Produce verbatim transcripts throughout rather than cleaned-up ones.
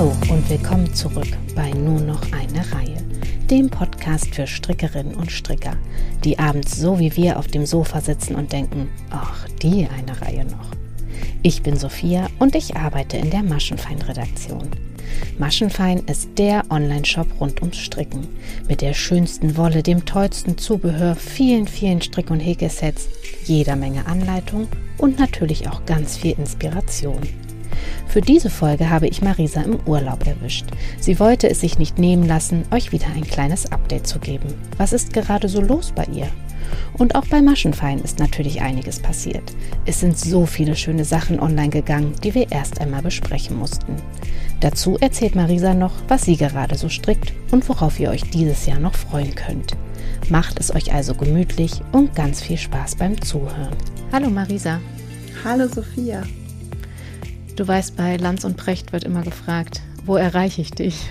Hallo und willkommen zurück bei Nur noch eine Reihe, dem Podcast für Strickerinnen und Stricker, die abends so wie wir auf dem Sofa sitzen und denken, ach, die eine Reihe noch. Ich bin Sophia und ich arbeite in der Maschenfein-Redaktion. Maschenfein ist der Online-Shop rund ums Stricken, mit der schönsten Wolle, dem tollsten Zubehör, vielen, vielen Strick- und Häkelsets, jeder Menge Anleitung und natürlich auch ganz viel Inspiration. Für diese Folge habe ich Marisa im Urlaub erwischt. Sie wollte es sich nicht nehmen lassen, euch wieder ein kleines Update zu geben. Was ist gerade so los bei ihr? Und auch bei Maschenfein ist natürlich einiges passiert. Es sind so viele schöne Sachen online gegangen, die wir erst einmal besprechen mussten. Dazu erzählt Marisa noch, was sie gerade so strickt und worauf ihr euch dieses Jahr noch freuen könnt. Macht es euch also gemütlich und ganz viel Spaß beim Zuhören. Hallo Marisa. Hallo Sophia. Du weißt, bei Lanz und Precht wird immer gefragt, wo erreiche ich dich?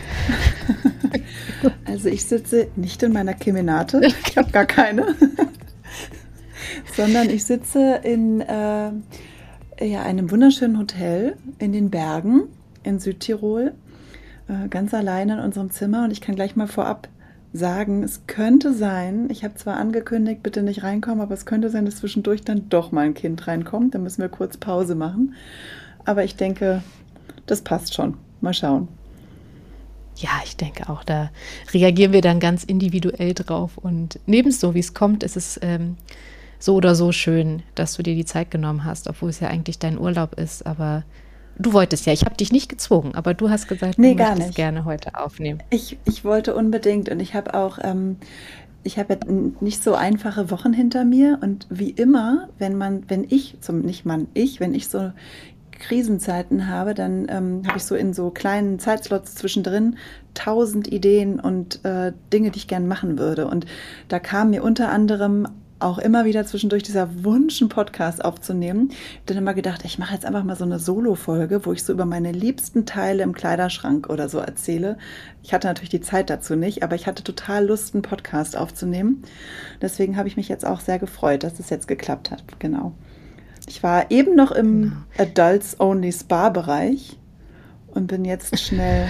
Also ich sitze nicht in meiner Kemenate, ich habe gar keine, sondern ich sitze in äh, ja, einem wunderschönen Hotel in den Bergen in Südtirol, äh, ganz alleine in unserem Zimmer. Und ich kann gleich mal vorab sagen, es könnte sein, ich habe zwar angekündigt, bitte nicht reinkommen, aber es könnte sein, dass zwischendurch dann doch mal ein Kind reinkommt. Dann müssen wir kurz Pause machen. Aber ich denke, das passt schon. Mal schauen. Ja, ich denke auch, da reagieren wir dann ganz individuell drauf. Und neben so, wie es kommt, ist es ähm, so oder so schön, dass du dir die Zeit genommen hast, obwohl es ja eigentlich dein Urlaub ist. Aber du wolltest ja, ich habe dich nicht gezwungen, aber du hast gesagt, nee, du gar möchtest nicht. gerne heute aufnehmen. Ich, ich wollte unbedingt und ich habe auch, ähm, ich habe ja nicht so einfache Wochen hinter mir. Und wie immer, wenn man, wenn ich, zum nicht man, ich, wenn ich so Krisenzeiten habe, dann ähm, habe ich so in so kleinen Zeitslots zwischendrin tausend Ideen und äh, Dinge, die ich gerne machen würde. Und da kam mir unter anderem auch immer wieder zwischendurch dieser Wunsch, einen Podcast aufzunehmen. Ich habe dann immer gedacht, ich mache jetzt einfach mal so eine Solo-Folge, wo ich so über meine liebsten Teile im Kleiderschrank oder so erzähle. Ich hatte natürlich die Zeit dazu nicht, aber ich hatte total Lust, einen Podcast aufzunehmen. Deswegen habe ich mich jetzt auch sehr gefreut, dass es jetzt geklappt hat. Genau. Ich war eben noch im genau. Adults-Only-Spa-Bereich und bin jetzt schnell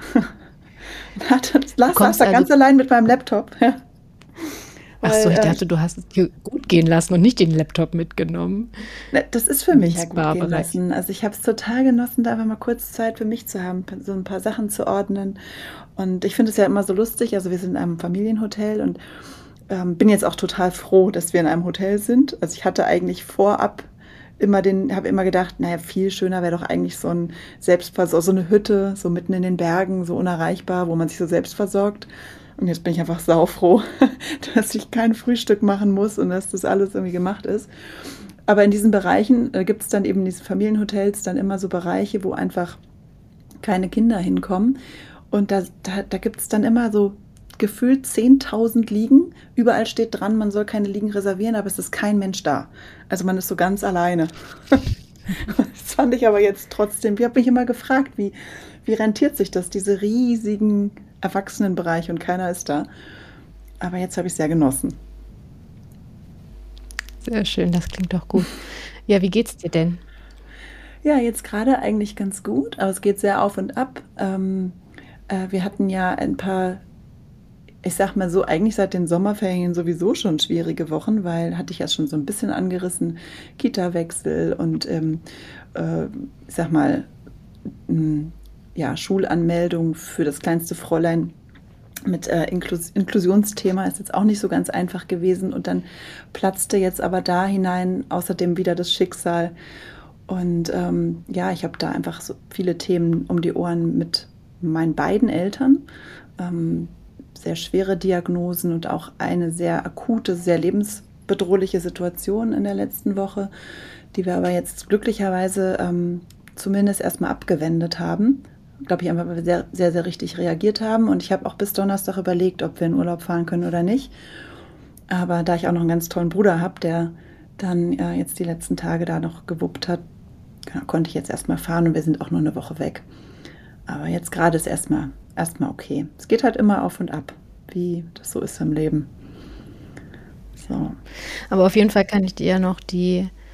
Lass das da also ganz allein mit meinem Laptop. Ja. Ach so, ich dachte, du hast es dir gut gehen lassen und nicht den Laptop mitgenommen. Das ist für mich ja gut gehen lassen. Also ich habe es total genossen, da einfach mal kurz Zeit für mich zu haben, so ein paar Sachen zu ordnen. Und ich finde es ja immer so lustig, also wir sind in einem Familienhotel und ähm, bin jetzt auch total froh, dass wir in einem Hotel sind. Also ich hatte eigentlich vorab immer den, habe immer gedacht, naja, viel schöner wäre doch eigentlich so ein Selbstversor- so eine Hütte, so mitten in den Bergen, so unerreichbar, wo man sich so selbst versorgt. Und jetzt bin ich einfach saufroh, dass ich kein Frühstück machen muss und dass das alles irgendwie gemacht ist. Aber in diesen Bereichen äh, gibt es dann eben in diesen Familienhotels dann immer so Bereiche, wo einfach keine Kinder hinkommen. Und da, da, da gibt es dann immer so gefühlt zehntausend Liegen. Überall steht dran, man soll keine Liegen reservieren, aber es ist kein Mensch da. Also man ist so ganz alleine. Das fand ich aber jetzt trotzdem, ich habe mich immer gefragt, wie, wie rentiert sich das, diese riesigen Erwachsenenbereiche und keiner ist da. Aber jetzt habe ich es sehr genossen. Sehr schön, das klingt doch gut. Ja, wie geht's dir denn? Ja, jetzt gerade eigentlich ganz gut, aber es geht sehr auf und ab. Ähm, äh, wir hatten ja ein paar, ich sag mal so, eigentlich seit den Sommerferien sowieso schon schwierige Wochen, weil, hatte ich ja schon so ein bisschen angerissen, Kita-Wechsel und ähm, äh, ich sag mal, mh, ja, Schulanmeldung für das kleinste Fräulein mit äh, Inklus- Inklusionsthema ist jetzt auch nicht so ganz einfach gewesen. Und dann platzte jetzt aber da hinein außerdem wieder das Schicksal. Und ähm, ja, ich habe da einfach so viele Themen um die Ohren mit meinen beiden Eltern. Ähm, sehr schwere Diagnosen und auch eine sehr akute, sehr lebensbedrohliche Situation in der letzten Woche, die wir aber jetzt glücklicherweise ähm, zumindest erstmal abgewendet haben. Glaube ich, einfach sehr, sehr, sehr richtig reagiert haben. Und ich habe auch bis Donnerstag überlegt, ob wir in Urlaub fahren können oder nicht. Aber da ich auch noch einen ganz tollen Bruder habe, der dann äh, jetzt die letzten Tage da noch gewuppt hat, genau, konnte ich jetzt erstmal fahren und wir sind auch nur eine Woche weg. Aber jetzt gerade ist erstmal erstmal okay. Es geht halt immer auf und ab, wie das so ist im Leben. So. Aber auf jeden Fall kann ich dir ja noch die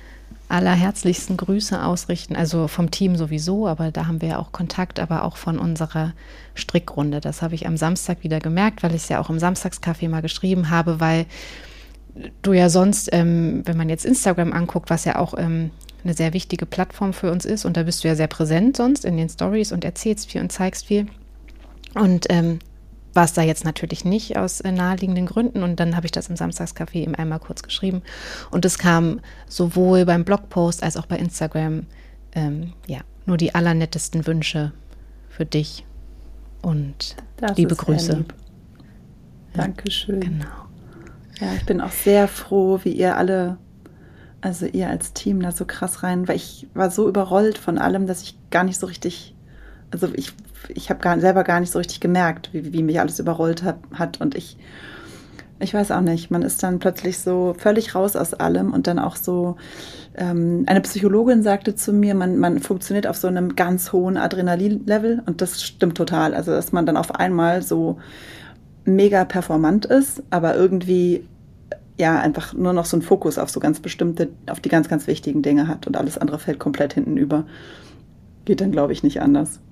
allerherzlichsten Grüße ausrichten, also vom Team sowieso, aber da haben wir ja auch Kontakt, aber auch von unserer Strickrunde. Das habe ich am Samstag wieder gemerkt, weil ich es ja auch im Samstagscafé mal geschrieben habe, weil du ja sonst, ähm, wenn man jetzt Instagram anguckt, was ja auch ähm, eine sehr wichtige Plattform für uns ist, und da bist du ja sehr präsent sonst in den Stories und erzählst viel und zeigst viel. Und ähm, war es da jetzt natürlich nicht aus äh, naheliegenden Gründen, und dann habe ich das im Samstagscafé eben einmal kurz geschrieben, und es kam sowohl beim Blogpost als auch bei Instagram ähm, ja, nur die allernettesten Wünsche für dich und Das liebe ist sehr Grüße. lieb. Dankeschön. Genau. Ja, ich bin auch sehr froh, wie ihr alle, also ihr als Team da so krass rein, weil ich war so überrollt von allem, dass ich gar nicht so richtig, also ich, ich habe gar, selber gar nicht so richtig gemerkt, wie, wie mich alles überrollt hat, hat und ich, ich weiß auch nicht, man ist dann plötzlich so völlig raus aus allem und dann auch so, ähm, eine Psychologin sagte zu mir, man, man funktioniert auf so einem ganz hohen Adrenalin-Level, und das stimmt total, also dass man dann auf einmal so mega performant ist, aber irgendwie ja einfach nur noch so einen Fokus auf so ganz bestimmte, auf die ganz, ganz wichtigen Dinge hat, und alles andere fällt komplett hinten über. Geht dann, glaube ich, nicht anders.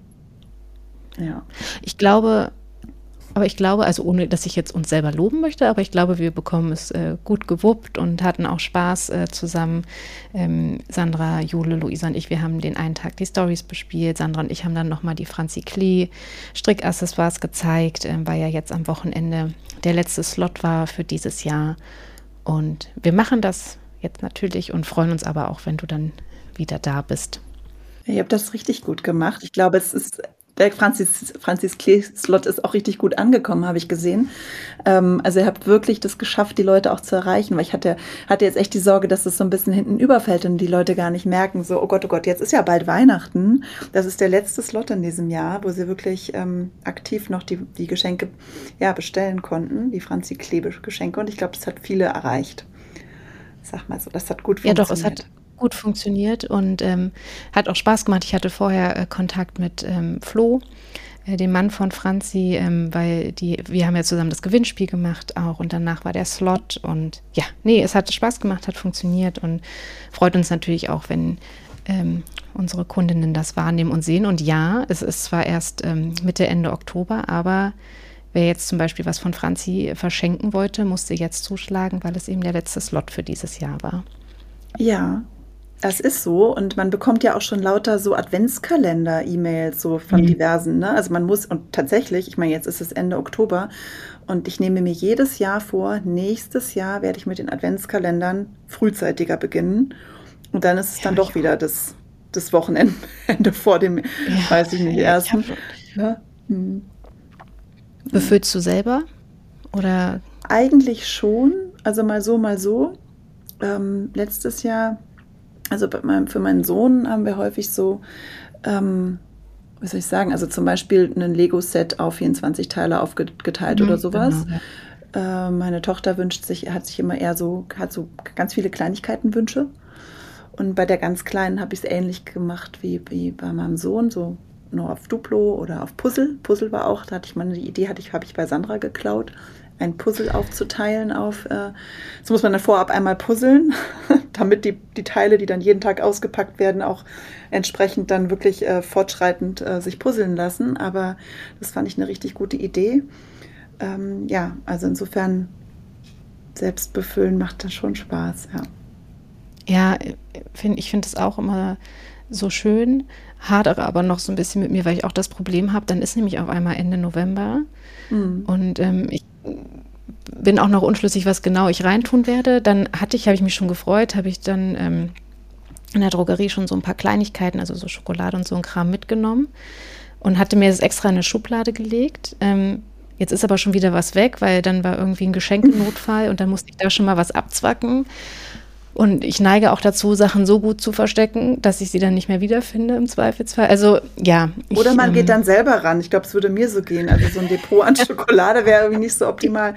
Ja. Ich glaube, aber ich glaube, also ohne, dass ich jetzt uns selber loben möchte, aber ich glaube, wir bekommen es äh, gut gewuppt und hatten auch Spaß äh, zusammen. Ähm, Sandra, Jule, Luisa und ich, wir haben den einen Tag die Stories bespielt. Sandra und ich haben dann nochmal die Franzi Klee Strickaccessoires gezeigt, äh, weil ja jetzt am Wochenende der letzte Slot war für dieses Jahr. Und wir machen das jetzt natürlich und freuen uns aber auch, wenn du dann wieder da bist. Ihr habt das richtig gut gemacht. Ich glaube, es ist der Franzis, Franzis Klee-Slot ist auch richtig gut angekommen, habe ich gesehen. Ähm, also ihr habt wirklich das geschafft, die Leute auch zu erreichen, weil ich hatte, hatte jetzt echt die Sorge, dass es so ein bisschen hinten überfällt und die Leute gar nicht merken, so, oh Gott, oh Gott, jetzt ist ja bald Weihnachten. Das ist der letzte Slot in diesem Jahr, wo sie wirklich ähm, aktiv noch die, die Geschenke ja, bestellen konnten, die Franzi Klee-Geschenke. Und ich glaube, das hat viele erreicht. Sag mal so, das hat gut funktioniert. Ja, doch, es hat gut funktioniert und ähm, hat auch Spaß gemacht. Ich hatte vorher äh, Kontakt mit ähm, Flo, äh, dem Mann von Franzi, ähm, weil die, wir haben ja zusammen das Gewinnspiel gemacht auch, und danach war der Slot, und ja, nee, es hat Spaß gemacht, hat funktioniert, und freut uns natürlich auch, wenn ähm, unsere Kundinnen das wahrnehmen und sehen. Und ja, es ist zwar erst ähm, Mitte, Ende Oktober, aber wer jetzt zum Beispiel was von Franzi verschenken wollte, musste jetzt zuschlagen, weil es eben der letzte Slot für dieses Jahr war. Ja, das ist so, und man bekommt ja auch schon lauter so Adventskalender-E-Mails so von Mhm. diversen, ne? Also man muss, und tatsächlich, ich meine, jetzt ist es Ende Oktober, und ich nehme mir jedes Jahr vor, nächstes Jahr werde ich mit den Adventskalendern frühzeitiger beginnen, und dann ist es dann Ja, doch ich wieder das, das Wochenende vor dem, Ja, weiß ich nicht, ich ersten. hab- Ja? Hm. Befüllst du selber? Oder Eigentlich schon, also mal so, mal so. Ähm, letztes Jahr, also bei meinem, für meinen Sohn haben wir häufig so, ähm, wie soll ich sagen, also zum Beispiel ein Lego-Set auf vierundzwanzig Teile aufgeteilt Mhm, oder sowas. genau, ja. Äh, meine Tochter wünscht sich, hat sich immer eher so, hat so ganz viele Kleinigkeitenwünsche. Und bei der ganz Kleinen habe ich es ähnlich gemacht wie, wie bei meinem Sohn, so nur auf Duplo oder auf Puzzle. Puzzle war auch, da hatte ich mal eine Idee, hatte ich, habe ich bei Sandra geklaut, ein Puzzle aufzuteilen auf, äh, so muss man dann vorab einmal puzzeln, damit die, die Teile, die dann jeden Tag ausgepackt werden, auch entsprechend dann wirklich äh, fortschreitend äh, sich puzzeln lassen. Aber das fand ich eine richtig gute Idee. Ähm, ja, also insofern selbst befüllen macht das schon Spaß, ja. Ja, find, ich finde es auch immer so schön, hadere aber noch so ein bisschen mit mir, weil ich auch das Problem habe, dann ist nämlich auf einmal Ende November Mhm. und ähm, ich bin auch noch unschlüssig, was genau ich reintun werde. Dann hatte ich, habe ich mich schon gefreut, habe ich dann ähm, in der Drogerie schon so ein paar Kleinigkeiten, also so Schokolade und so ein Kram mitgenommen und hatte mir das extra in eine Schublade gelegt. Ähm, jetzt ist aber schon wieder was weg, weil dann war irgendwie ein Geschenkenotfall und dann musste ich da schon mal was abzwacken. Und ich neige auch dazu, Sachen so gut zu verstecken, dass ich sie dann nicht mehr wiederfinde im Zweifelsfall. Also ja. Ich, Oder man ähm, geht dann selber ran. Ich glaube, es würde mir so gehen. Also so ein Depot an Schokolade wäre irgendwie nicht so optimal.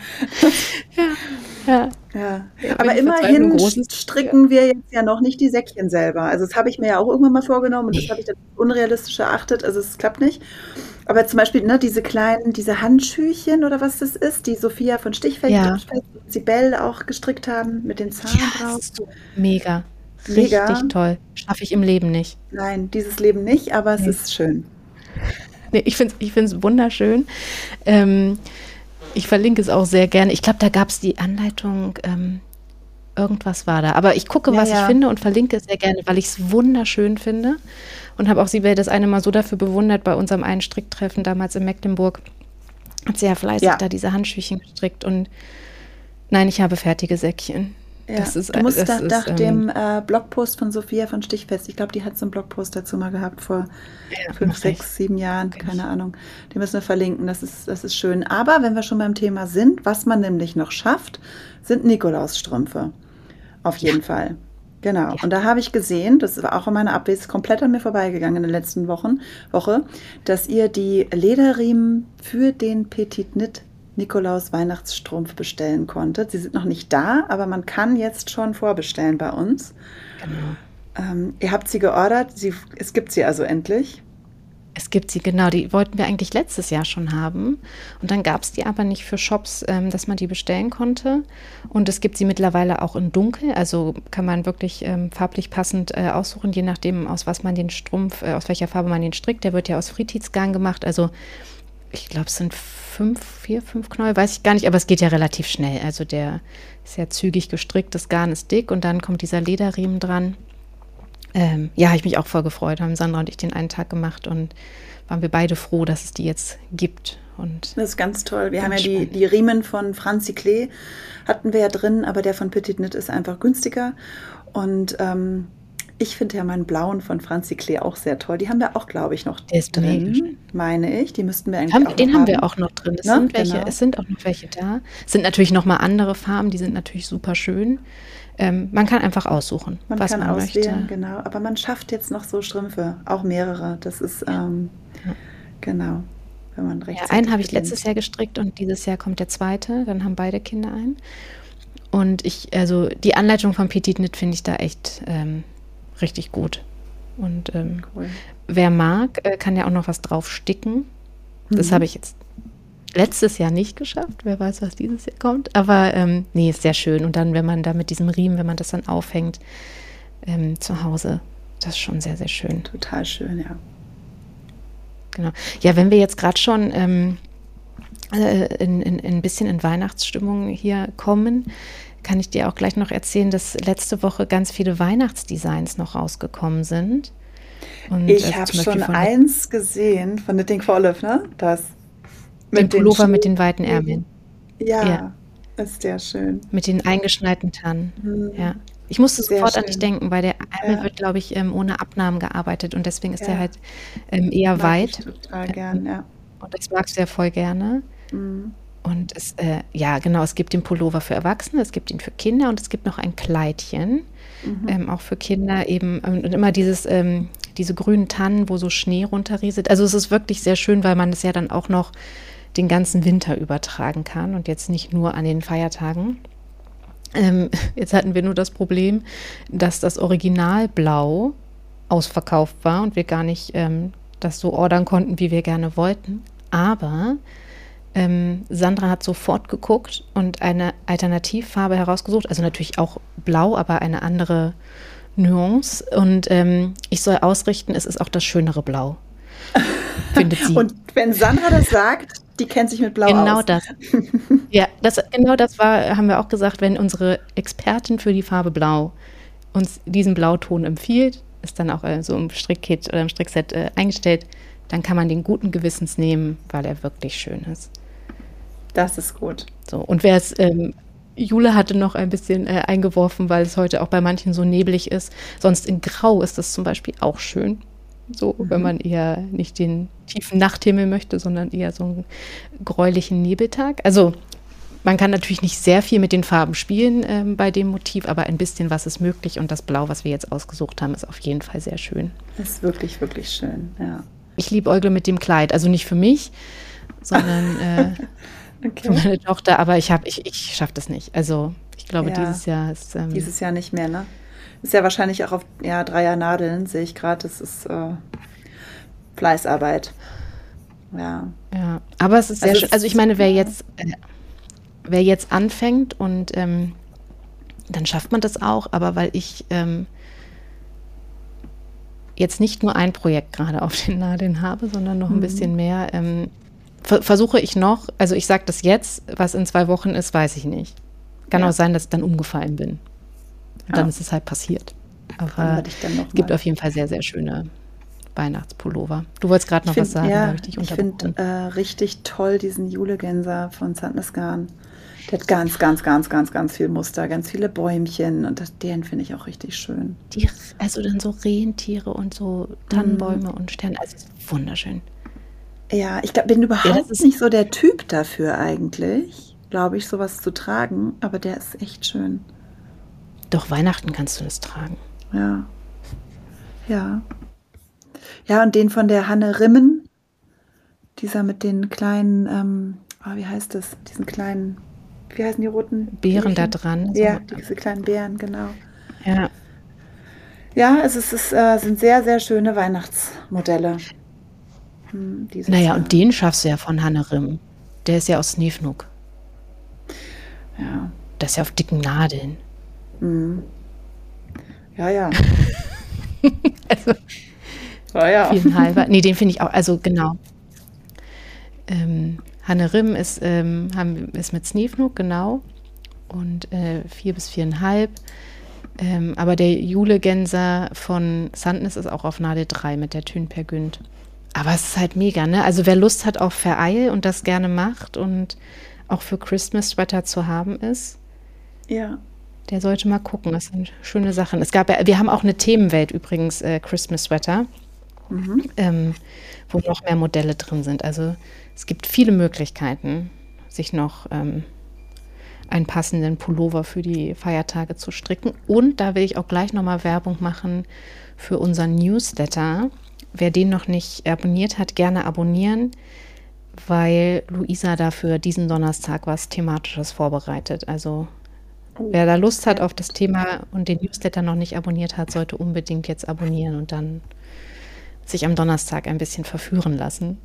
ja. Ja. Ja, Aber wenn die immerhin Verzweiflung groß ist, stricken wir jetzt ja noch nicht die Säckchen selber. Also das habe ich mir ja auch irgendwann mal vorgenommen und das habe ich dann unrealistisch erachtet. Also es klappt nicht. Aber zum Beispiel ne, diese kleinen, diese Handschüchen oder was das ist, die Sophia von Stichfeld Ja. und Sibel auch gestrickt haben mit den Zahlen Ja, drauf. das ist so mega. Mega. Richtig toll. Schaffe ich im Leben nicht. Nein, dieses Leben nicht, aber es Nee. ist schön. Nee, ich finde es ich find's wunderschön. Ähm, ich verlinke es auch sehr gerne. Ich glaube, da gab es die Anleitung, ähm, irgendwas war da. Aber ich gucke, Ja, was ich ja. finde und verlinke es sehr gerne, weil ich es wunderschön finde. Und habe auch sie das eine Mal so dafür bewundert bei unserem einen Stricktreffen damals in Mecklenburg. Hat sie ja fleißig Ja. da diese Handschüchen gestrickt. Und nein, ich habe fertige Säckchen. Ja, Das ist, du musst das nach, ist, nach ähm, dem äh, Blogpost von Sophia von Stichfest, ich glaube, die hat so einen Blogpost dazu mal gehabt vor ja, fünf, mach ich. sechs, sieben Jahren, Kenn keine ich. Ahnung. Die müssen wir verlinken, das ist, das ist schön. Aber wenn wir schon beim Thema sind, was man nämlich noch schafft, sind Nikolausstrümpfe. Auf jeden Fall. Genau. Ja. Und da habe ich gesehen, das war auch in meiner Updates komplett an mir vorbeigegangen in den letzten Wochen, Woche, dass ihr die Lederriemen für den Petit Knit Nikolaus Weihnachtsstrumpf bestellen konntet. Sie sind noch nicht da, aber man kann jetzt schon vorbestellen bei uns. Genau. Ähm, ihr habt sie geordert, sie, es gibt sie also endlich. Es gibt sie, genau, die wollten wir eigentlich letztes Jahr schon haben. Und dann gab es die aber nicht für Shops, ähm, dass man die bestellen konnte. Und es gibt sie mittlerweile auch in Dunkel. Also kann man wirklich ähm, farblich passend äh, aussuchen, je nachdem, aus was man den Strumpf, äh, aus welcher Farbe man den strickt. Der wird ja aus Friedhitsgarn gemacht. Also ich glaube, es sind fünf, vier, fünf Knäuel, weiß ich gar nicht. Aber es geht ja relativ schnell. Also der ist ja zügig gestrickt, das Garn ist dick und dann kommt dieser Lederriemen dran. Ähm, ja, habe ich mich auch voll gefreut, haben Sandra und ich den einen Tag gemacht und waren wir beide froh, dass es die jetzt gibt. Und Das ist ganz toll. Wir Ganz haben ja die, spannend. die Riemen von Franzi Klee, hatten wir ja drin, aber der von Petit Knit ist einfach günstiger. Und ähm, ich finde ja meinen blauen von Franzi Klee auch sehr toll. Die haben wir auch, glaube ich, noch Der ist mega schön. drin, meine ich. Die müssten wir eigentlich haben, auch den noch haben wir haben. auch noch drin. Es, Ne? sind welche, Genau. es sind auch noch welche da. Es sind natürlich nochmal andere Farben, die sind natürlich super schön. Ähm, man kann einfach aussuchen, Man was kann man auswählen, möchte. genau. Aber man schafft jetzt noch so Strümpfe, auch mehrere. Das ist, ähm, Ja. genau, wenn man Ja, rechtzeitig einen habe ich beginnt. letztes Jahr gestrickt und dieses Jahr kommt der zweite. Dann haben beide Kinder einen. Und ich, also die Anleitung von Petit Knit finde ich da echt ähm, richtig gut. Und ähm, Cool. wer mag, äh, kann ja auch noch was drauf sticken. Das Mhm. habe ich jetzt letztes Jahr nicht geschafft. Wer weiß, was dieses Jahr kommt. Aber ähm, nee, ist sehr schön. Und dann, wenn man da mit diesem Riemen, wenn man das dann aufhängt ähm, zu Hause, das ist schon sehr, sehr schön. Total schön, ja. Genau. Ja, wenn wir jetzt gerade schon ähm, äh, in, in, in ein bisschen in Weihnachtsstimmung hier kommen, kann ich dir auch gleich noch erzählen, dass letzte Woche ganz viele Weihnachtsdesigns noch rausgekommen sind. Und, Ich also habe zum Beispiel schon von eins gesehen von Knitting for Olive, ne? Das den mit den Pullover mit den Schnee- weiten Ärmeln, Ja, Ja. ist der schön. mit den eingeschneiten Tannen. Mhm. Ja. Ich musste Sehr sofort an schön. dich denken, weil der Ärmel Ja. wird, glaube ich, ähm, ohne Abnahmen gearbeitet und deswegen ist Ja. der halt ähm, eher Mag weit. ich total gern, ja. Und das magst du ja voll gerne. Mhm. Und es, äh, ja, genau, es gibt den Pullover für Erwachsene, es gibt ihn für Kinder und es gibt noch ein Kleidchen, Mhm. ähm, auch für Kinder eben. Und und immer dieses, ähm, diese grünen Tannen, wo so Schnee runterrieselt. Also es ist wirklich sehr schön, weil man es ja dann auch noch den ganzen Winter übertragen kann und jetzt nicht nur an den Feiertagen. Ähm, jetzt hatten wir nur das Problem, dass das Original Blau ausverkauft war und wir gar nicht ähm, das so ordern konnten, wie wir gerne wollten. Aber ähm, Sandra hat sofort geguckt und eine Alternativfarbe herausgesucht, also natürlich auch blau, aber eine andere Nuance. Und ähm, ich soll ausrichten, es ist auch das schönere Blau, findet sie. Und wenn Sandra das sagt, die kennt sich mit Blau Genau aus. das. Ja, das, genau das war, haben wir auch gesagt, wenn unsere Expertin für die Farbe Blau uns diesen Blauton empfiehlt, ist dann auch äh, so im Strickkit oder im Strickset äh, eingestellt, dann kann man den guten Gewissens nehmen, weil er wirklich schön ist. Das ist gut. So, und wer es, ähm, Jule hatte noch ein bisschen äh, eingeworfen, weil es heute auch bei manchen so neblig ist. Sonst in Grau ist das zum Beispiel auch schön. So, Mhm. wenn man eher nicht den tiefen Nachthimmel möchte, sondern eher so einen gräulichen Nebeltag. Also man kann natürlich nicht sehr viel mit den Farben spielen ähm, bei dem Motiv, aber ein bisschen was ist möglich und das Blau, was wir jetzt ausgesucht haben, ist auf jeden Fall sehr schön. Ist wirklich, wirklich schön, ja. Ich liebäugle mit dem Kleid, also nicht für mich, sondern äh, für Okay. meine Tochter, aber ich habe, ich, ich schaffe das nicht. Also ich glaube, Ja. dieses Jahr ist ähm, Dieses Jahr nicht mehr, ne? Ist ja wahrscheinlich auch auf ja, Dreier Nadeln, sehe ich gerade. Das ist äh, Fleißarbeit. Ja. ja, aber es ist sehr Also schön. es- Also ich meine, wer ja. jetzt, äh, wer jetzt anfängt und ähm, dann schafft man das auch. Aber weil ich ähm, jetzt nicht nur ein Projekt gerade auf den Nadeln habe, sondern noch ein Mhm. bisschen mehr, ähm, ver- versuche ich noch, also ich sage das jetzt, was in zwei Wochen ist, weiß ich nicht. Kann Ja. auch sein, dass ich dann umgefallen bin. Und dann Ja. ist es halt passiert. Fragen Aber wir dich dann noch es gibt mal. auf jeden Fall sehr, sehr schöne Weihnachtspullover. Du wolltest gerade noch Ich was finde, sagen, da ja, habe ich dich ich finde unterbrochen. äh, richtig toll diesen Julegänser von Sandnes Garn. Der hat ganz, ganz, ganz, ganz, ganz viel Muster, ganz viele Bäumchen und das, den finde ich auch richtig schön. Die, also dann so Rentiere und so Tannenbäume und Sterne, also es ist wunderschön. Ja, ich glaub, bin Ja, das überhaupt ist, nicht so der Typ dafür eigentlich, glaube ich, sowas zu tragen, aber der ist echt schön. doch Weihnachten kannst du das tragen. Ja, ja. Ja, und den von der Hanne Rimmen, dieser mit den kleinen, ähm, ah, wie heißt das? Diesen kleinen, wie heißen die roten Beeren da Tierchen? dran. So, Ja, diese kleinen Beeren, genau. ja. Ja, es, ist, es äh, sind sehr, sehr schöne Weihnachtsmodelle hm, dieses Naja, Jahr. und den schaffst du ja von Hanne Rimm. Der ist ja aus Snefnug. Ja, Das ist ja auf dicken Nadeln. hm. ja, ja. Also Ja, ja. viereinhalber. Nee, den finde ich auch, also genau. Ähm, Hanne Rimm ist, ähm, haben, ist mit Snefnug, genau. Und äh, vier bis viereinhalb. Ähm, aber der Julegänser von Sandnes ist auch auf Nadel drei mit der Thün per Günd. Aber es ist halt mega, ne? Also wer Lust hat auf Vereil und das gerne macht und auch für Christmas Sweater zu haben ist, Ja. der sollte mal gucken. Das sind schöne Sachen. Es gab ja, wir haben auch eine Themenwelt übrigens, äh, Christmas Sweater, Mhm. ähm, wo noch mehr Modelle drin sind. Also es gibt viele Möglichkeiten, sich noch ähm, einen passenden Pullover für die Feiertage zu stricken. Und da will ich auch gleich nochmal Werbung machen für unseren Newsletter. Wer den noch nicht abonniert hat, gerne abonnieren, weil Luisa dafür diesen Donnerstag was Thematisches vorbereitet. Also Oh, wer da Lust hat ja. auf das Thema und den Newsletter noch nicht abonniert hat, sollte unbedingt jetzt abonnieren und dann sich am Donnerstag ein bisschen verführen lassen.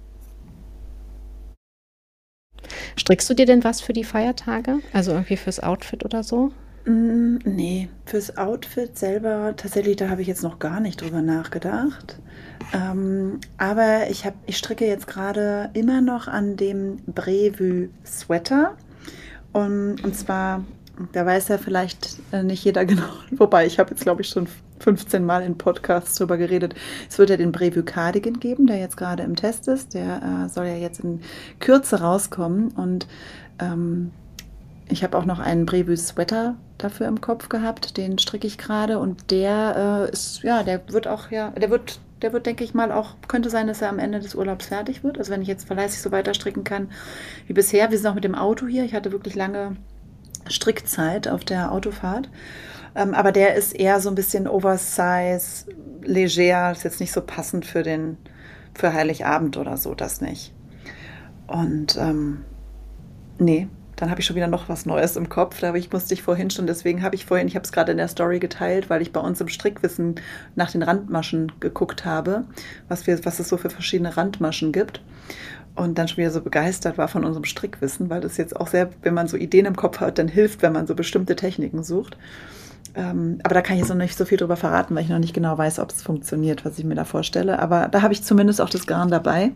Strickst du dir denn was für die Feiertage? Also irgendwie fürs Outfit oder so? Mm, nee, fürs Outfit selber, tatsächlich, da habe ich jetzt noch gar nicht drüber nachgedacht. Ähm, aber ich hab, ich stricke jetzt gerade immer noch an dem Brevue Sweater. Und, und zwar, da weiß ja vielleicht äh, nicht jeder genau, wobei ich habe jetzt, glaube ich, schon fünfzehn Mal in Podcasts drüber geredet. Es wird ja den Brevue Cardigan geben, der jetzt gerade im Test ist. Der äh, soll ja jetzt in Kürze rauskommen. Und ähm, ich habe auch noch einen Brevue Sweater dafür im Kopf gehabt. Den stricke ich gerade. Und der äh, ist, ja, der wird auch, ja, der wird, der wird, denke ich mal, auch, könnte sein, dass er am Ende des Urlaubs fertig wird. Also wenn ich jetzt verlässlich so weiter stricken kann wie bisher. Wir sind auch mit dem Auto hier. Ich hatte wirklich lange Strickzeit auf der Autofahrt. Ähm, aber der ist eher so ein bisschen Oversize, leger, ist jetzt nicht so passend für den, für Heiligabend oder so, das nicht. Und ähm, nee, dann habe ich schon wieder noch was Neues im Kopf. Da habe ich, musste ich vorhin schon, deswegen habe ich vorhin, ich habe es gerade in der Story geteilt, weil ich bei uns im Strickwissen nach den Randmaschen geguckt habe, was, wir, was es so für verschiedene Randmaschen gibt. Und dann schon wieder so begeistert war von unserem Strickwissen, weil das jetzt auch sehr, wenn man so Ideen im Kopf hat, dann hilft, wenn man so bestimmte Techniken sucht. Ähm, aber da kann ich jetzt noch nicht so viel drüber verraten, weil ich noch nicht genau weiß, ob es funktioniert, was ich mir da vorstelle. Aber da habe ich zumindest auch das Garn dabei.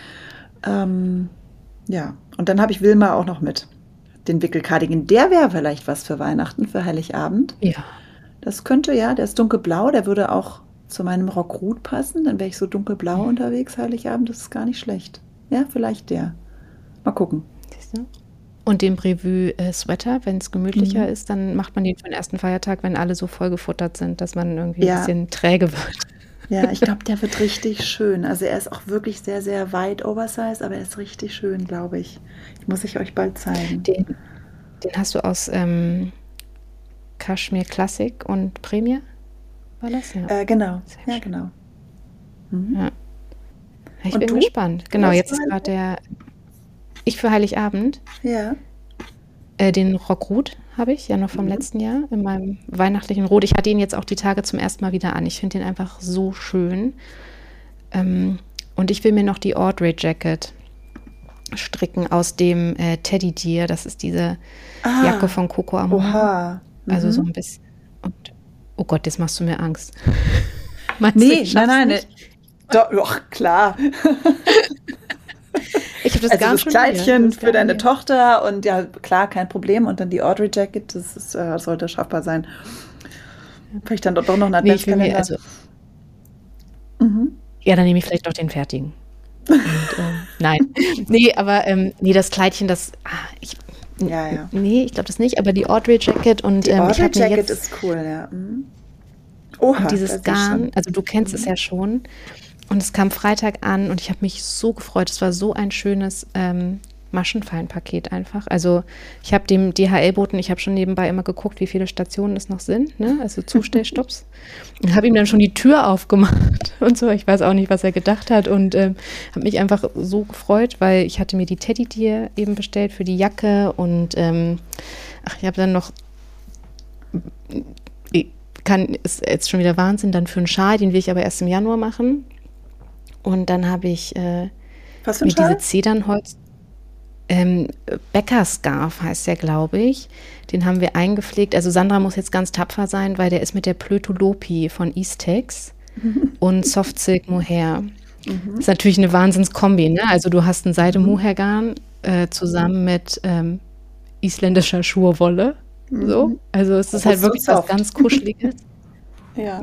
Ähm, ja, und dann habe ich Wilma auch noch mit. Den Wickelcardigan, der wäre vielleicht was für Weihnachten, für Heiligabend. Ja. Das könnte, ja, der ist dunkelblau, der würde auch zu meinem Rockrut passen. Dann wäre ich so dunkelblau Mhm. unterwegs, Heiligabend, das ist gar nicht schlecht. Ja, vielleicht der. Mal gucken. Siehst du? Und den Brevue äh, Sweater, wenn es gemütlicher Mhm. ist, dann macht man den für den ersten Feiertag, wenn alle so vollgefuttert sind, dass man irgendwie ein Ja. bisschen träge wird. Ja, ich glaube, der wird richtig schön. Also er ist auch wirklich sehr, sehr weit oversized, aber er ist richtig schön, glaube ich. Ich muss ich euch bald zeigen. Den, den hast du aus ähm, Kaschmir Classic und Premier? War das? Ja. Äh, genau, Sehr ja, schön. genau. Mhm. Ja. Ich Und bin du? gespannt. Genau, Was jetzt für ist ein- gerade der. Ich für Heiligabend. Ja. Äh, den Rockrut habe ich ja noch vom Mhm. letzten Jahr in meinem weihnachtlichen Rot. Ich hatte ihn jetzt auch die Tage zum ersten Mal wieder an. Ich finde den einfach so schön. Ähm, und ich will mir noch die Audrey Jacket stricken aus dem äh, Teddy Deer. Das ist diese Ah, Jacke von Coco Amore. oha. Also so Mhm. ein bisschen. Und oh Gott, jetzt machst du mir Angst. Meinst du, Nee, ich nein, schaff's nein, ne, nicht? doch, doch, klar. Ich habe das Also Garn das schon hier. Ich habe Kleidchen das für Garn deine hier. Tochter und ja, klar, kein Problem. Und dann die Audrey Jacket, das ist, äh, sollte schaffbar sein. Vielleicht dann doch doch noch einen Nee, ich will mir, Adventskalender. also, Mhm. ja, dann nehme ich vielleicht doch den fertigen. Und ähm, nein. Nee, aber ähm, nee, das Kleidchen, das, ah, ich, n- Ja, n- ja. nee, ich glaube das nicht, aber die Audrey Jacket und Die ähm, ich Audrey habe mir Jacket jetzt ist cool, ja. Mhm. und Oha, da dieses sehe ich Garn, schon. also du kennst es Mhm. ja schon, und es kam Freitag an und ich habe mich so gefreut. Es war so ein schönes ähm, Maschenfallenpaket einfach. Also ich habe dem D H L-Boten, ich habe schon nebenbei immer geguckt, wie viele Stationen es noch sind, ne? Also Zustellstopps. Und habe ihm dann schon die Tür aufgemacht und so. Ich weiß auch nicht, was er gedacht hat und ähm, habe mich einfach so gefreut, weil ich hatte mir die Teddy-Tier eben bestellt für die Jacke und ähm, ach, ich habe dann noch ich kann, ist jetzt schon wieder Wahnsinn, dann für einen Schal, den will ich aber erst im Januar machen. Und dann habe ich äh, Was für ein mir diese Schal? Zedernholz, ähm, Bäckerscarf heißt der, glaube ich. Den haben wir eingepflegt. Also Sandra muss jetzt ganz tapfer sein, weil der ist mit der Plötulopi von Eastex und Soft Silk Mohair. Das ist natürlich eine Wahnsinnskombi, ne? Also du hast ein Seide-Mohair-Garn äh, zusammen mit ähm, isländischer Schurwolle. So. Mhm. Also es Das ist halt ist so wirklich was soft. ganz Kuscheliges. Ja.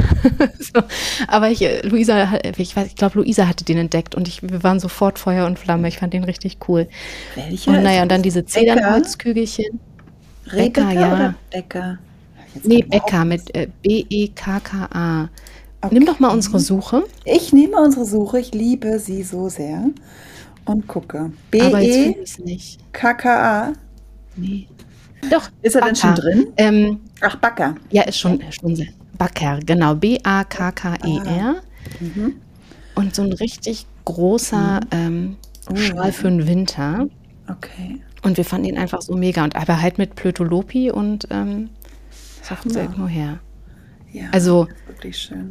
So. Aber ich, äh, Luisa, hat- ich weiß, ich glaube, Luisa hatte den entdeckt und ich, wir waren sofort Feuer und Flamme. Ich fand den richtig cool. Welcher Und naja, ist und dann das? diese Becker? Zedernholzkügelchen. Becker, Rebecca ja. oder Becker? Hab ich jetzt Nee, gerade überhaupt Becker nichts. mit äh, B E K K A. Nimm doch mal unsere Okay. Suche. Ich nehme unsere Suche, ich liebe sie so sehr und gucke. Aber jetzt finde B E ich es nicht. K K A. Nee. Doch, Ist er denn schon Backer. drin? Ähm, Ach, Backer. ja, ist schon, schon sehr. Backer, genau. B A K K E R. Mhm. Und so ein richtig großer ähm, Oh. Schal für den Winter. Okay. Und wir fanden ihn einfach so mega. Und aber halt mit Plötulopi und ähm, Soft Silk Mohair. Ja, Also- das ist wirklich schön.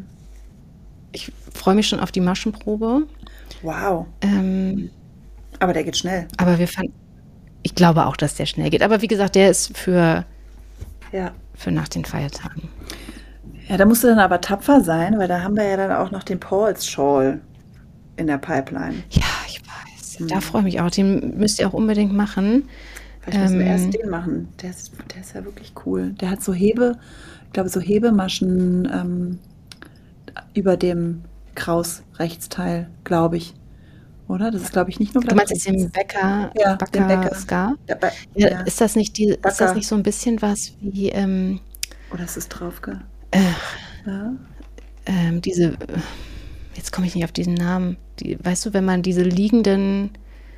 Ich freue mich schon auf die Maschenprobe. Wow. Ähm, Aber der geht schnell. aber wir fanden, ich glaube auch, dass der schnell geht. Aber wie gesagt, der ist für, Ja. für nach den Feiertagen. Ja, da musst du dann aber tapfer sein, weil da haben wir ja dann auch noch den Paul's Shawl in der Pipeline. Ja, ich weiß. Da freue ich mich auch. Den müsst ihr auch unbedingt machen. Vielleicht müssen wir Ähm, erst den machen. Der ist, der ist ja wirklich cool. Der hat so Hebe, ich glaube, so Hebemaschen ähm, über dem Kraus-Rechtsteil, glaube ich. Oder? Das ist, glaube ich, nicht nur Du meinst jetzt rechts. den Bäcker, Ja, den Bäcker Bäcker. Scar? Ja, bei, Ja, ja. Ist das nicht die, ist das Bäcker. nicht so ein bisschen was wie ähm, Oder ist es drauf? Ge äh, ja. ähm, diese, äh, jetzt komme ich nicht auf diesen Namen. Die, weißt du, wenn man diese liegenden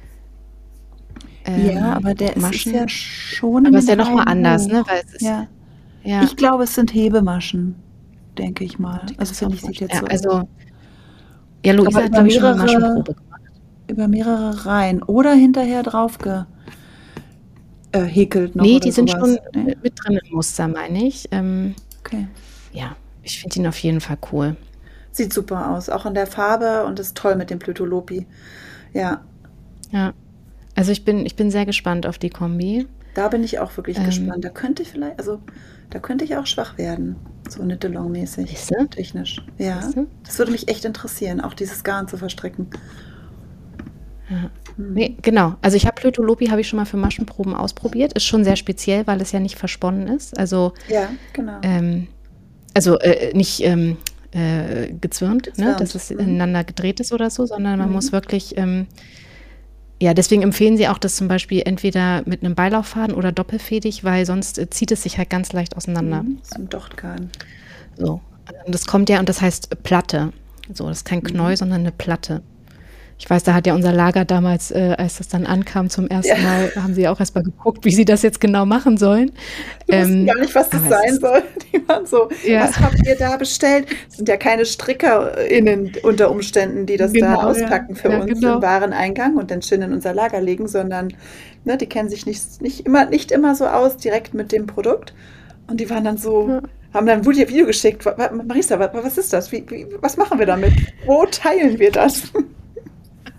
ähm, ja, aber der ist, Maschen, ist ja schon aber in ist ja den nochmal Reihen anders, hoch. ne? Weil es ist, Ja. ja, Ich glaube, es sind Hebemaschen, denke ich mal. Also finde ich, sieht jetzt ja, so also, ja, Luisa Aber hat, über glaube ich, schon eine mehrere- Maschenprobe gemacht. über mehrere Reihen oder hinterher drauf ge äh, häkelt noch Nee, oder die sind sowas. schon Nee? mit, mit drin im Muster, meine ich. Ähm, Okay. ja, ich finde ihn auf jeden Fall cool. Sieht super aus, auch in der Farbe und ist toll mit dem Plötulopi. Ja, Ja, also ich bin, ich bin sehr gespannt auf die Kombi. da bin ich auch wirklich Ähm. gespannt. Da könnte ich vielleicht, also da könnte ich auch schwach werden, so Knit-Along-mäßig, Siehst du? technisch. Ja, Siehst du? das würde mich echt interessieren, auch dieses Garn zu verstricken. Ja. Nee, genau. Also ich habe Plötulopi habe ich schon mal für Maschenproben ausprobiert. Ist schon sehr speziell, weil es ja nicht versponnen ist. Also, Ja, genau. ähm, also äh, nicht ähm, äh, gezwirnt, ne? Gezwirnt. Dass es Mhm. ineinander gedreht ist oder so, sondern man Mhm. muss wirklich, ähm, ja, deswegen empfehlen sie auch das zum Beispiel entweder mit einem Beilauffaden oder doppelfädig, weil sonst äh, zieht es sich halt ganz leicht auseinander. Mhm. Das ist ein Dochtgarn. So. Und das kommt ja, und das heißt Platte. So, das ist kein Knäuel, sondern eine Platte. Ich weiß, da hat ja unser Lager damals, äh, als das dann ankam zum ersten Ja. Mal, haben sie auch erst mal geguckt, wie sie das jetzt genau machen sollen. Die wussten Ähm, gar nicht, was das aber es sein ist- soll. Die waren so, Ja. was habt ihr da bestellt? Das sind ja keine StrickerInnen unter Umständen, die das Genau, da ja. auspacken für Ja, uns genau. im Wareneingang und dann schön in unser Lager legen, sondern ne, die kennen sich nicht, nicht, immer, nicht immer so aus, direkt mit dem Produkt. Und die waren dann so, Ja. haben dann ein Video geschickt. Wa- wa- Marisa, wa- was ist das? Wie, wie, was machen wir damit? Wo teilen wir das?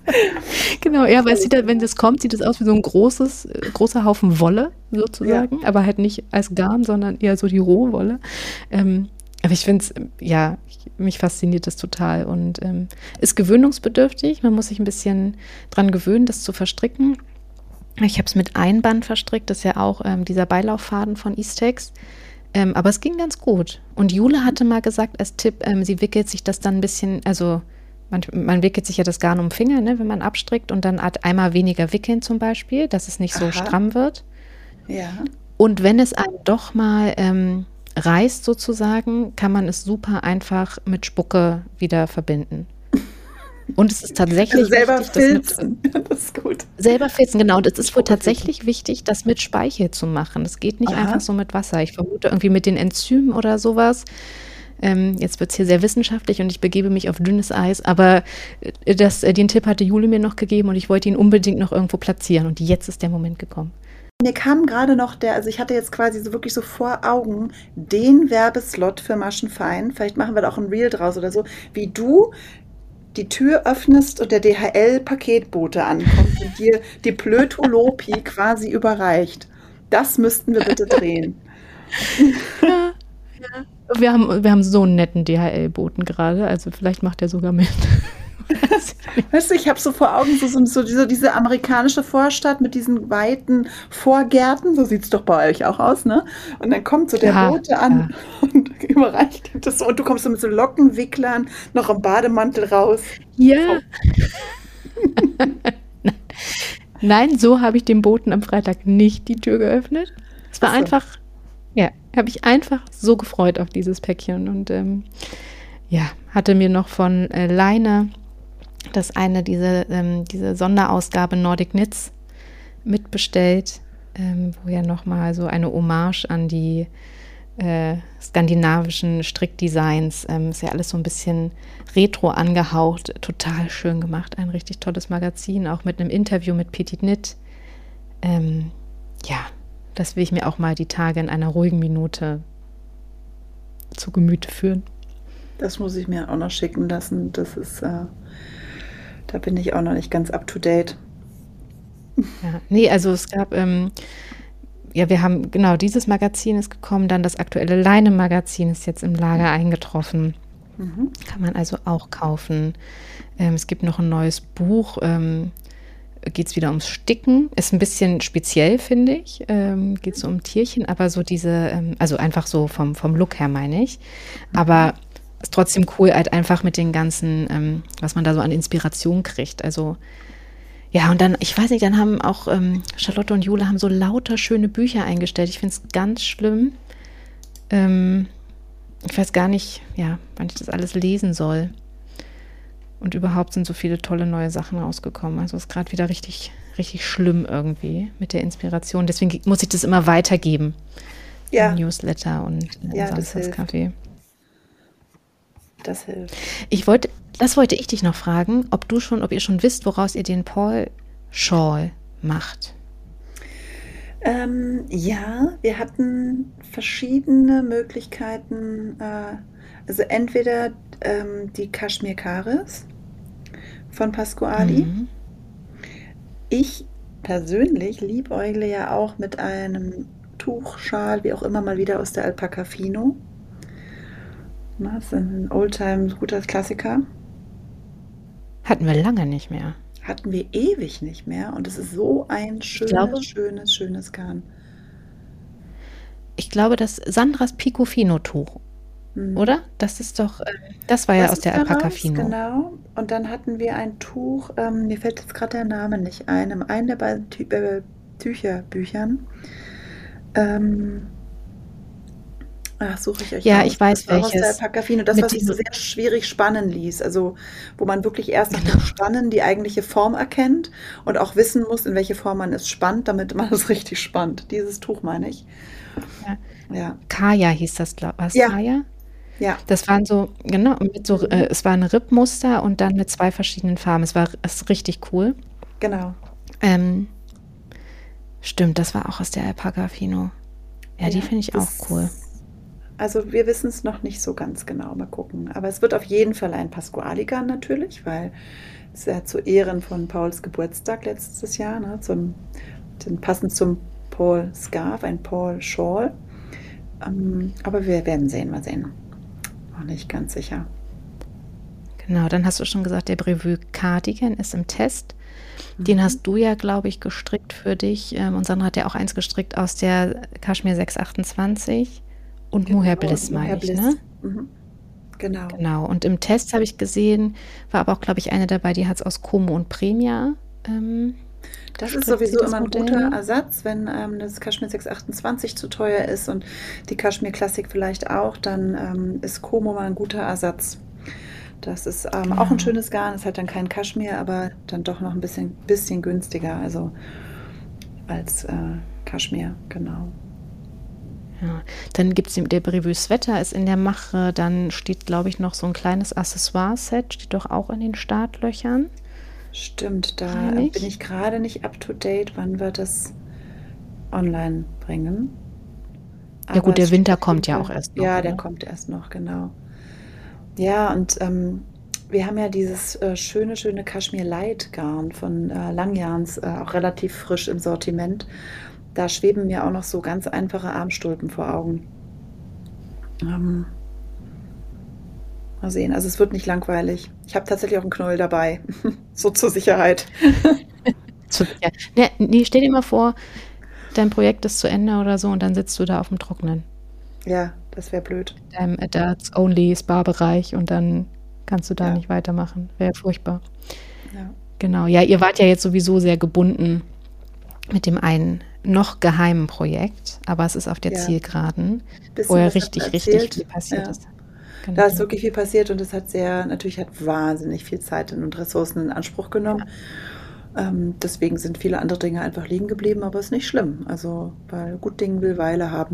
Genau, ja, weil es sieht halt, wenn das kommt, sieht es aus wie so ein großes, äh, großer Haufen Wolle sozusagen, aber halt nicht als Garn, sondern eher so die Rohwolle. Ähm, aber ich finde es, ja, ich, mich fasziniert das total und ähm, ist gewöhnungsbedürftig. Man muss sich ein bisschen dran gewöhnen, das zu verstricken. Ich habe es mit Einband verstrickt, das ist ja auch ähm, dieser Beilauffaden von Eastex. Ähm, aber es ging ganz gut. Und Jule hatte mal gesagt als Tipp, ähm, sie wickelt sich das dann ein bisschen, also man, man wickelt sich ja das Garn um den Finger, ne, wenn man abstrickt und dann hat einmal weniger wickeln zum Beispiel, dass es nicht so Aha. stramm wird. Ja. Und wenn es einem doch mal ähm, reißt sozusagen, kann man es super einfach mit Spucke wieder verbinden. Und es ist tatsächlich Also selber wichtig, das mit, filzen. Das ist gut. selber filzen, genau. Und es ist wohl Spucke tatsächlich wichtig, das mit Speichel zu machen. Das geht nicht Aha. einfach so mit Wasser. Ich vermute irgendwie mit den Enzymen oder sowas. Ähm, jetzt wird es hier sehr wissenschaftlich und ich begebe mich auf dünnes Eis, aber äh, das, äh, den Tipp hatte Jule mir noch gegeben und ich wollte ihn unbedingt noch irgendwo platzieren und jetzt ist der Moment gekommen. Mir kam gerade noch der, also ich hatte jetzt quasi so wirklich so vor Augen den Werbeslot für Maschenfein. Vielleicht machen wir da auch ein Reel draus oder so, wie du die Tür öffnest und der D H L-Paketbote ankommt und dir die Plötulopi quasi überreicht. Das müssten wir bitte drehen. Ja, ja. Wir haben, wir haben so einen netten D H L-Boten gerade, also vielleicht macht er sogar mit. Weißt du, ich habe so vor Augen so, so, so diese, diese amerikanische Vorstadt mit diesen weiten Vorgärten, so sieht es doch bei euch auch aus, ne? Und dann kommt so der Ja, Bote an und überreicht ihm das so. Und du kommst so mit so Lockenwicklern noch im Bademantel raus. Ja. Nein, so habe ich dem Boten am Freitag nicht die Tür geöffnet. Es war Ach so. einfach, ja, habe ich einfach so gefreut auf dieses Päckchen und ähm, ja, hatte mir noch von äh, Leine das eine, diese, ähm, diese Sonderausgabe Nordic Knits mitbestellt, ähm, wo ja nochmal so eine Hommage an die äh, skandinavischen Strickdesigns, ähm, ist ja alles so ein bisschen retro angehaucht, total schön gemacht, ein richtig tolles Magazin, auch mit einem Interview mit Petit Knit. Ähm, ja, das will ich mir auch mal die Tage in einer ruhigen Minute zu Gemüte führen. Das muss ich mir auch noch schicken lassen. Das ist, äh, da bin ich auch noch nicht ganz up to date. Ja, nee, also es gab, ähm, ja, wir haben, genau, dieses Magazin ist gekommen, dann das aktuelle Leine-Magazin ist jetzt im Lager eingetroffen. Mhm. Kann man also auch kaufen. Ähm, es gibt noch ein neues Buch, ähm, geht es wieder ums Sticken. Ist ein bisschen speziell, finde ich. Ähm, geht so um Tierchen, aber so diese, ähm, also einfach so vom, vom Look her meine ich. Aber ist trotzdem cool, halt einfach mit den ganzen, ähm, was man da so an Inspiration kriegt. Also ja, und dann, ich weiß nicht, dann haben auch ähm, Charlotte und Jule haben so lauter schöne Bücher eingestellt. Ich finde es ganz schlimm. Ähm, ich weiß gar nicht, ja, wann ich das alles lesen soll. Und überhaupt sind so viele tolle neue Sachen rausgekommen. Also ist gerade wieder richtig, richtig schlimm irgendwie mit der Inspiration. Deswegen muss ich das immer weitergeben. Ja. Im Newsletter und äh, Ja, das Samstags hilft. Kaffee. Das hilft. Ich wollte, das wollte ich dich noch fragen, ob du schon, ob ihr schon wisst, woraus ihr den Paul Shawl macht. Ähm, ja, wir hatten verschiedene Möglichkeiten. Äh, also entweder ähm, die Kashmir Karis von Pasquali. Mhm. Ich persönlich liebäugle ja auch mit einem Tuchschal, wie auch immer, mal wieder aus der Alpaca Fino. Na, das ist ein Oldtime guter Klassiker. Hatten wir lange nicht mehr. Hatten wir ewig nicht mehr und es ist so ein schönes, glaube- schönes, schönes Garn. Ich glaube, das Sandras Picofino-Tuch, Mhm. oder? Das ist doch, äh, das war ja Das aus ist der Alpaca daraus, Fino. genau. Und dann hatten wir ein Tuch, ähm, mir fällt jetzt gerade der Name nicht ein, in einem der beiden Tü äh, Tücherbüchern. Ähm, ach, suche ich euch Ja, raus. ich weiß Das war auch aus der welches. Alpaca Fino. Das, Mit was sich so diesem- sehr schwierig spannen ließ. Also, wo man wirklich erst nach Genau. dem Spannen die eigentliche Form erkennt und auch wissen muss, in welche Form man es spannt, damit man es richtig spannt. Dieses Tuch meine ich. Ja. Ja, Kaya hieß das, glaube ich. Ja. Kaya? ja. Das waren so, genau, mit so, äh, es war ein Rippmuster und dann mit zwei verschiedenen Farben. Es war es ist richtig cool. Genau. Ähm, stimmt, das war auch aus der Alpaca Fino. Ja, die Ja, finde ich das auch cool. Also wir wissen es noch nicht so ganz genau. Mal gucken. Aber es wird auf jeden Fall ein Pasqualigarn natürlich, weil es ja zu Ehren von Pauls Geburtstag letztes Jahr, ne, zum, zum, passend zum Paul Scarf, ein Paul Shawl. Ähm, aber wir werden sehen, mal sehen. Noch nicht ganz sicher. Genau, dann hast du schon gesagt, der Brevue Cardigan ist im Test. Den Mhm. hast du ja, glaube ich, gestrickt für dich. Ähm, und Sandra hat ja auch eins gestrickt aus der Kaschmir sechs achtundzwanzig und Mohair Genau, Bliss, und Mohair meine ich, Bliss. ne? Mhm. Genau. Genau. Und im Test habe ich gesehen, war aber auch, glaube ich, eine dabei, die hat es aus Como und Premia ähm, Das ist gestrickt, sie sowieso das immer ein guter Modell. Ersatz, wenn ähm, das Kaschmir sechs achtundzwanzig zu teuer ist und die Kaschmir Classic vielleicht auch, dann ähm, ist Como mal ein guter Ersatz. Das ist ähm, auch ein Genau. schönes Garn, es hat dann kein Kaschmir, aber dann doch noch ein bisschen, bisschen günstiger, also als äh, Kaschmir, genau. Ja. Dann gibt es der Brevue Sweater, ist in der Mache. Dann steht, glaube ich, noch so ein kleines Accessoire-Set, steht doch auch in den Startlöchern, Stimmt, da meine äh, bin ich. ich gerade nicht up to date, wann wir das online bringen. Ja Aber gut, der es steht Winter auf jeden kommt ja auch Fall, erst noch, ja, der ne? kommt erst noch, genau. Ja, und ähm, wir haben ja dieses äh, schöne, schöne Kaschmir Light Garn von äh, Langjahns, äh, auch relativ frisch im Sortiment. Da schweben mir auch noch so ganz einfache Armstulpen vor Augen. Ähm, Mal sehen. Also es wird nicht langweilig. Ich habe tatsächlich auch einen Knäuel dabei. So zur Sicherheit. Zu sicher. Ne, nee, stell dir mal vor, dein Projekt ist zu Ende oder so und dann sitzt du da auf dem Trockenen. Ja, das wäre blöd. In deinem Adults-Only-Spa-Bereich und dann kannst du da Ja, nicht weitermachen. Wäre furchtbar. ja, Genau. Ja, ihr wart ja jetzt sowieso sehr gebunden mit dem einen noch geheimen Projekt, aber es ist auf der ja. Zielgeraden, wo Bisschen ja was hast du richtig, richtig viel erzählt. passiert Ja. ist. Da ist Genau. wirklich viel passiert und es hat sehr, natürlich hat wahnsinnig viel Zeit und Ressourcen in Anspruch genommen. Ähm, deswegen sind viele andere Dinge einfach liegen geblieben, aber ist nicht schlimm. Also, weil gut Ding will Weile haben.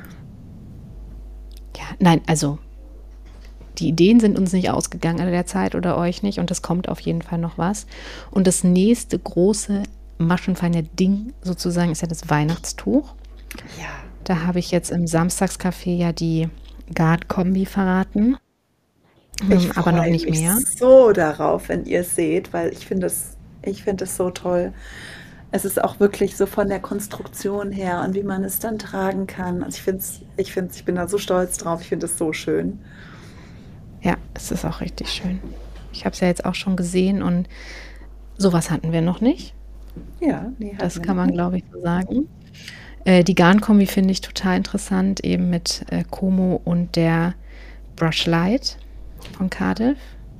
Ja, nein, also die Ideen sind uns nicht ausgegangen in der Zeit oder euch nicht und es kommt auf jeden Fall noch was. Und das nächste große maschenfeine Ding sozusagen ist ja das Weihnachtstuch. Ja, Da habe ich jetzt im Samstagscafé ja die Guard-Kombi verraten, ich ähm, aber noch freue nicht mich mehr. so darauf, wenn ihr es seht, weil ich finde es, ich finde es so toll. Es ist auch wirklich so von der Konstruktion her und wie man es dann tragen kann. Also ich finde es, ich finde ich bin da so stolz drauf. Ich finde es so schön. Ja, es ist auch richtig schön. Ich habe es ja jetzt auch schon gesehen und sowas hatten wir noch nicht. Ja, nee, hatten Das wir kann noch man, nicht. glaube ich, so sagen. Äh, die Garnkombi finde ich total interessant, eben mit äh, Como und der Brushlight von Cardiff.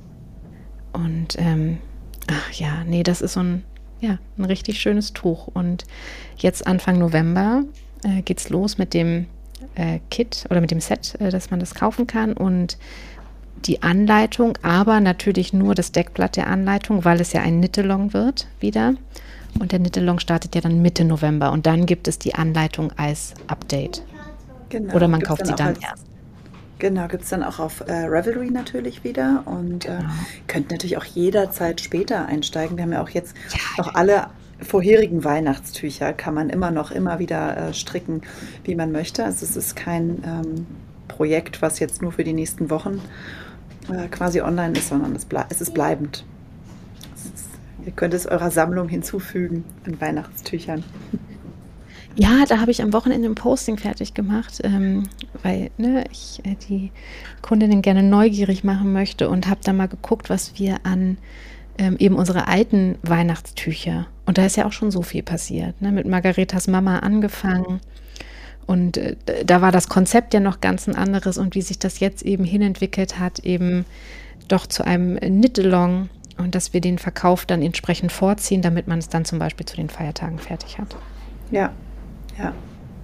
Und ähm, ach ja, nee, das ist so ein, ja, ein richtig schönes Tuch. Und jetzt Anfang November äh, geht's los mit dem äh, Kit oder mit dem Set, äh, dass man das kaufen kann. Und die Anleitung, aber natürlich nur das Deckblatt der Anleitung, weil es ja ein Knit-Along wird wieder. Und der Knit-Along startet ja dann Mitte November. Und dann gibt es die Anleitung als Update. Oder Genau, man gibt es kauft dann sie auch dann als, erst. genau, gibt es dann auch auf äh, Ravelry natürlich wieder und äh, Genau. könnt natürlich auch jederzeit später einsteigen. Wir haben ja auch jetzt Ja, noch alle vorherigen Weihnachtstücher, kann man immer noch immer wieder äh, stricken, wie man möchte. Also es ist kein ähm, Projekt, was jetzt nur für die nächsten Wochen äh, quasi online ist, sondern es, blei es ist bleibend. Es ist, ihr könnt es eurer Sammlung hinzufügen an Weihnachtstüchern. ja, da habe ich am Wochenende ein Posting fertig gemacht, ähm, weil ne, ich äh, die Kundinnen gerne neugierig machen möchte und habe da mal geguckt, was wir an ähm, eben unsere alten Weihnachtstücher, und da ist ja auch schon so viel passiert, ne, mit Margaretas Mama angefangen. Und äh, da war das Konzept ja noch ganz ein anderes und wie sich das jetzt eben hinentwickelt hat, eben doch zu einem Knit-Along und dass wir den Verkauf dann entsprechend vorziehen, damit man es dann zum Beispiel zu den Feiertagen fertig hat. Ja, ja.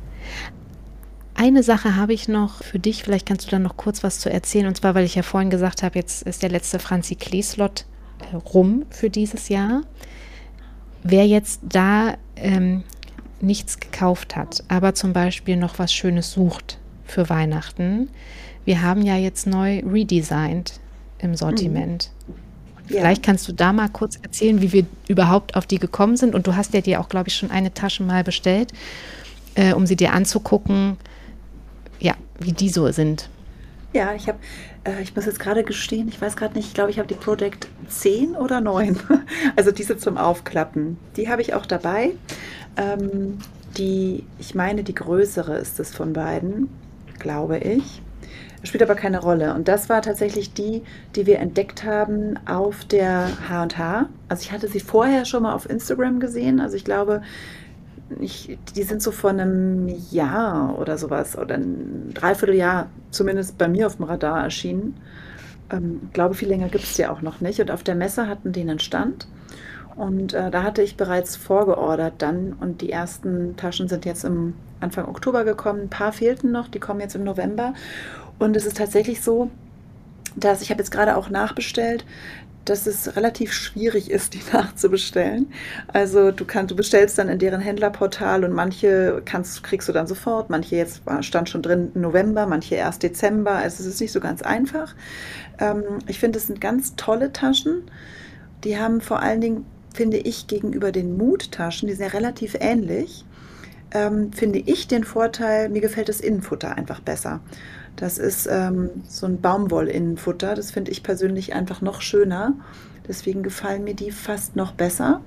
Eine Sache habe ich noch für dich, vielleicht kannst du dann noch kurz was zu erzählen, und zwar, weil ich ja vorhin gesagt habe, jetzt ist der letzte Franzi Klee-Slot äh, rum für dieses Jahr. Wer jetzt da ähm, nichts gekauft hat, aber zum Beispiel noch was Schönes sucht für Weihnachten, wir haben ja jetzt neu redesigned im Sortiment. Ja. Vielleicht kannst du da mal kurz erzählen, wie wir überhaupt auf die gekommen sind. Und du hast ja dir auch, glaube ich, schon eine Tasche mal bestellt, äh, um sie dir anzugucken. Ja, wie die so sind. Ja, ich habe, äh, ich muss jetzt gerade gestehen, ich weiß gerade nicht, ich glaube, ich habe die Project zehn oder neun, also diese zum Aufklappen. Die habe ich auch dabei. Ähm, die, ich meine, die größere ist es von beiden, glaube ich. Spielt aber keine Rolle. Und das war tatsächlich die, die wir entdeckt haben auf der H und H. Also ich hatte sie vorher schon mal auf Instagram gesehen. Also ich glaube, ich, die sind so vor einem Jahr oder sowas oder ein Dreivierteljahr zumindest bei mir auf dem Radar erschienen. Ähm, ich glaube, viel länger gibt es die auch noch nicht. Und auf der Messe hatten die einen Stand. Und äh, da hatte ich bereits vorgeordert dann. Und die ersten Taschen sind jetzt im Anfang Oktober gekommen. Ein paar fehlten noch, die kommen jetzt im November. Und es ist tatsächlich so, dass ich habe jetzt gerade auch nachbestellt, dass es relativ schwierig ist, die nachzubestellen. Also du kannst, du bestellst dann in deren Händlerportal und manche kannst, kriegst du dann sofort, manche jetzt stand schon drin November, manche erst Dezember. Also es ist nicht so ganz einfach. Ähm, ich finde, es sind ganz tolle Taschen. Die haben vor allen Dingen, finde ich, gegenüber den Mood-Taschen, die sind ja relativ ähnlich, ähm, finde ich den Vorteil, mir gefällt das Innenfutter einfach besser. Das ist ähm, so ein Baumwoll-Innenfutter. Das finde ich persönlich einfach noch schöner. Deswegen gefallen mir die fast noch besser.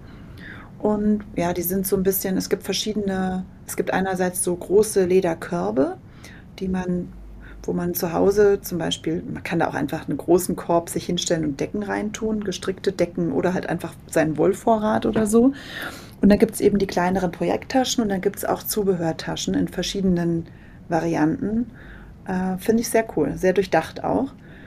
Und ja, die sind so ein bisschen, es gibt verschiedene, es gibt einerseits so große Lederkörbe, die man, wo man zu Hause zum Beispiel, man kann da auch einfach einen großen Korb sich hinstellen und Decken reintun, gestrickte Decken oder halt einfach seinen Wollvorrat oder so. Und dann gibt es eben die kleineren Projekttaschen und dann gibt es auch Zubehörtaschen in verschiedenen Varianten. Äh, finde ich sehr cool, sehr durchdacht auch.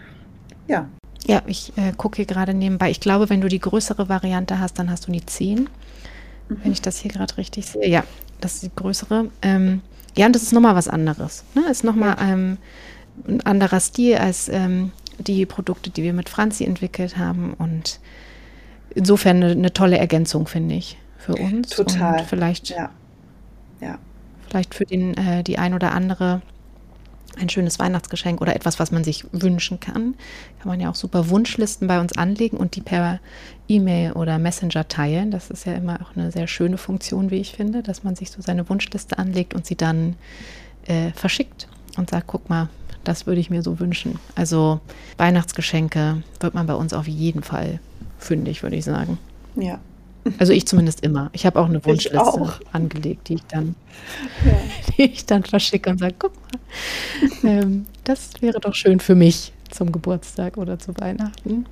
Ja. Ja, ich äh, gucke hier gerade nebenbei. Ich glaube, wenn du die größere Variante hast, dann hast du die zehn. Mhm. Wenn ich das hier gerade richtig sehe. Ja, das ist die größere. Ähm, ja, und das ist nochmal was anderes. Ne? Ist nochmal ja. ähm, ein anderer Stil als ähm, die Produkte, die wir mit Franzi entwickelt haben. Und insofern eine, eine tolle Ergänzung, finde ich, für uns. Total. Und vielleicht, ja. Ja. vielleicht für den, äh, die ein oder andere ein schönes Weihnachtsgeschenk oder etwas, was man sich wünschen kann. Kann man ja auch super Wunschlisten bei uns anlegen und die per E-Mail oder Messenger teilen. Das ist ja immer auch eine sehr schöne Funktion, wie ich finde, dass man sich so seine Wunschliste anlegt und sie dann äh, verschickt und sagt, guck mal, das würde ich mir so wünschen. Also Weihnachtsgeschenke wird man bei uns auf jeden Fall fündig, würde ich sagen. Ja. Also ich zumindest immer. Ich habe auch eine Wunschliste auch angelegt, die ich dann, ja. die ich dann verschicke und sage, guck mal, ähm, das wäre doch schön für mich zum Geburtstag oder zu Weihnachten.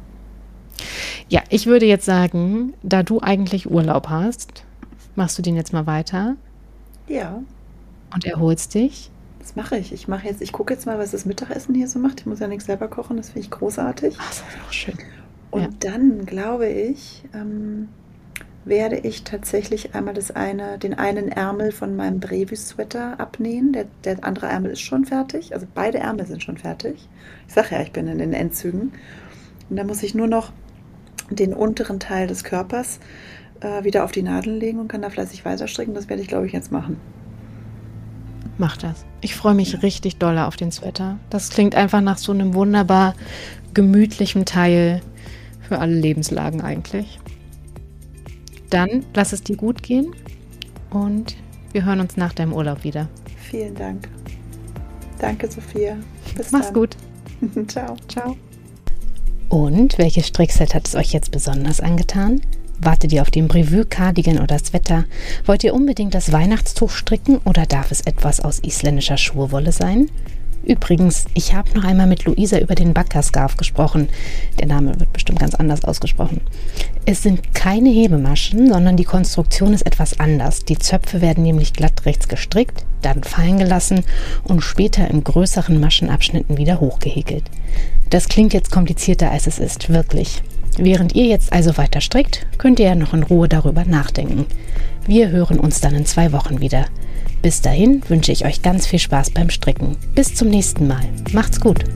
Ja, ich würde jetzt sagen, da du eigentlich Urlaub hast, machst du den jetzt mal weiter. Ja. Und erholst dich. Das mache ich. Ich mache jetzt, ich gucke jetzt mal, was das Mittagessen hier so macht. Ich muss ja nichts selber kochen, das finde ich großartig. Ach, das ist auch schön. Und ja. dann glaube ich, ähm, werde ich tatsächlich einmal das eine, den einen Ärmel von meinem Brevis-Sweater abnähen. Der, der andere Ärmel ist schon fertig. Also beide Ärmel sind schon fertig. Ich sage ja, ich bin in den Endzügen. Und dann muss ich nur noch den unteren Teil des Körpers äh, wieder auf die Nadeln legen und kann da fleißig weiter stricken. Das werde ich, glaube ich, jetzt machen. Mach das. Ich freue mich ja. richtig doll auf den Sweater. Das klingt einfach nach so einem wunderbar gemütlichen Teil für alle Lebenslagen eigentlich. Dann lass es dir gut gehen und wir hören uns nach deinem Urlaub wieder. Vielen Dank. Danke, Sophia. Bis Mach's dann. Gut. Ciao. Ciao. Und welches Strickset hat es euch jetzt besonders angetan? Wartet ihr auf den Brevue, Cardigan oder Sweater? Wollt ihr unbedingt das Weihnachtstuch stricken oder darf es etwas aus isländischer Schurwolle sein? Übrigens, ich habe noch einmal mit Luisa über den Bakka-Scarf gesprochen. Der Name wird bestimmt ganz anders ausgesprochen. Es sind keine Hebemaschen, sondern die Konstruktion ist etwas anders. Die Zöpfe werden nämlich glatt rechts gestrickt, dann fallen gelassen und später in größeren Maschenabschnitten wieder hochgehäkelt. Das klingt jetzt komplizierter, als es ist, wirklich. Während ihr jetzt also weiter strickt, könnt ihr ja noch in Ruhe darüber nachdenken. Wir hören uns dann in zwei Wochen wieder. Bis dahin wünsche ich euch ganz viel Spaß beim Stricken. Bis zum nächsten Mal. Macht's gut!